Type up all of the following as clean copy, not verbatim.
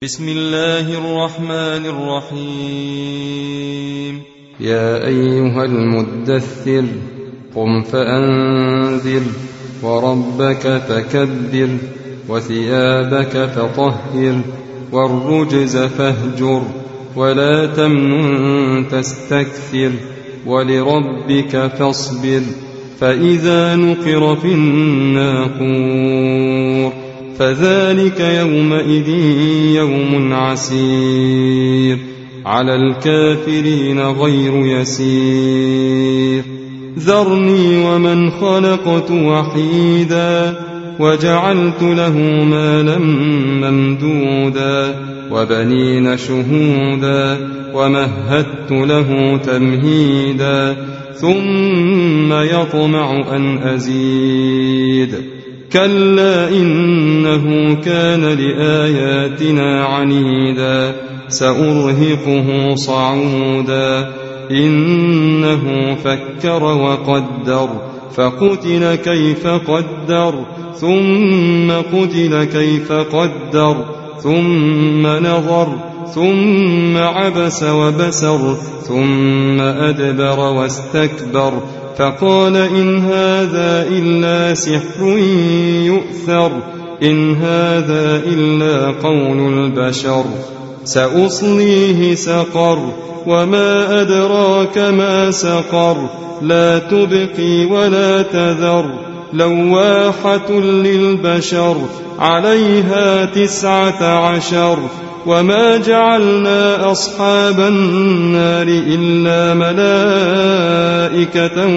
بسم الله الرحمن الرحيم. يا أيها المدثر قم فأنذر وربك فكبر وثيابك فطهر والرجز فاهجر ولا تمنن تستكثر ولربك فاصبر فإذا نقر في الناقور فذلك يومئذ يوم عسير على الكافرين غير يسير. ذرني ومن خلقت وحيدا وجعلت له مالا ممدودا وبنين شهودا ومهدت له تمهيدا ثم يطمع أن أزيد كلا إنه كان لآياتنا عنيدا سأرهقه صعودا إنه فكر وقدر فقتل كيف قدر ثم قتل كيف قدر ثم نظر ثم عبس وبسر ثم أدبر واستكبر فقال إن هذا إلا سحر يؤثر إن هذا إلا قول البشر سأصليه سقر وما أدراك ما سقر لا تبقي ولا تذر لواحة للبشر عليها 19 وما جعلنا أصحاب النار إلا ملائكة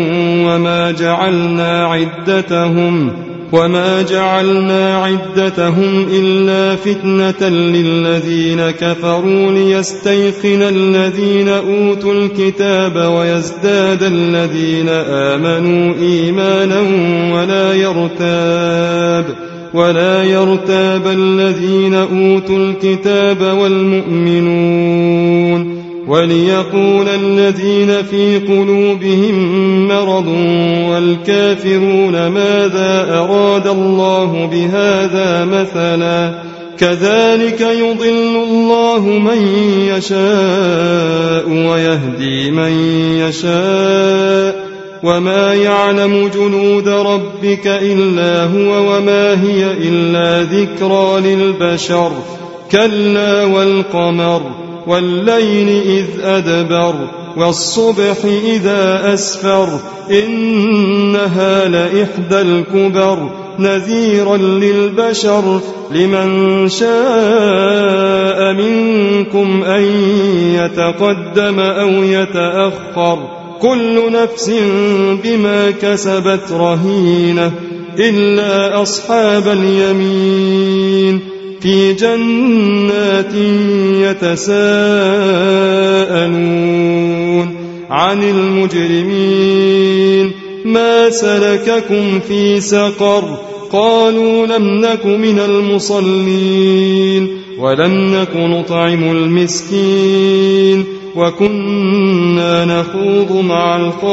وما جعلنا عدتهم إلا فتنة للذين كفروا ليستيقن الذين أوتوا الكتاب ويزداد الذين آمنوا إيمانا ولا يرتاب الذين أوتوا الكتاب والمؤمنون وليقول الذين في قلوبهم مرض والكافرون ماذا أراد الله بهذا مثلا كذلك يضل الله من يشاء ويهدي من يشاء وما يعلم جنود ربك إلا هو وما هي إلا ذكرى للبشر كلا والقمر والليل إذ أدبر والصبح إذا أسفر إنها لإحدى الكبر نذيرا للبشر لمن شاء منكم أن يتقدم أو يتأخر كل نفس بما كسبت رهينة إلا أصحاب اليمين في جنات يتساءلون عن المجرمين ما سلككم في سقر قالوا لم نك من المصلين ولم نك نطعم المسكين وكنا نخوض مع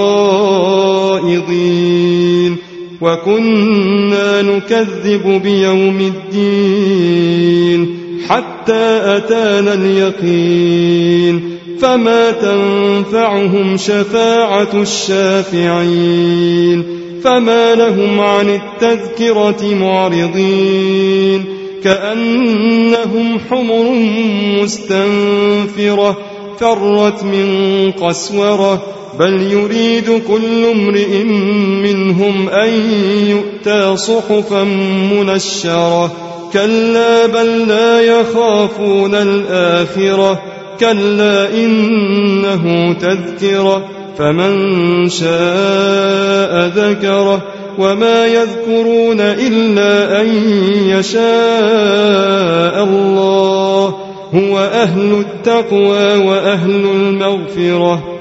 الخائضين وكنا نكذب بيوم الدين حتى أتانا اليقين فما تنفعهم شفاعة الشافعين فما لهم عن التذكرة معرضين كأنهم حمر مستنفرة فرت من قسورة بل يريد كل امرئ منهم أن يؤتى صحفا منشرة كلا بل لا يخافون الآخرة كلا إنه تذكرة فمن شاء ذكره وما يذكرون إلا أن يشاء الله هو أهل التقوى وأهل المغفرة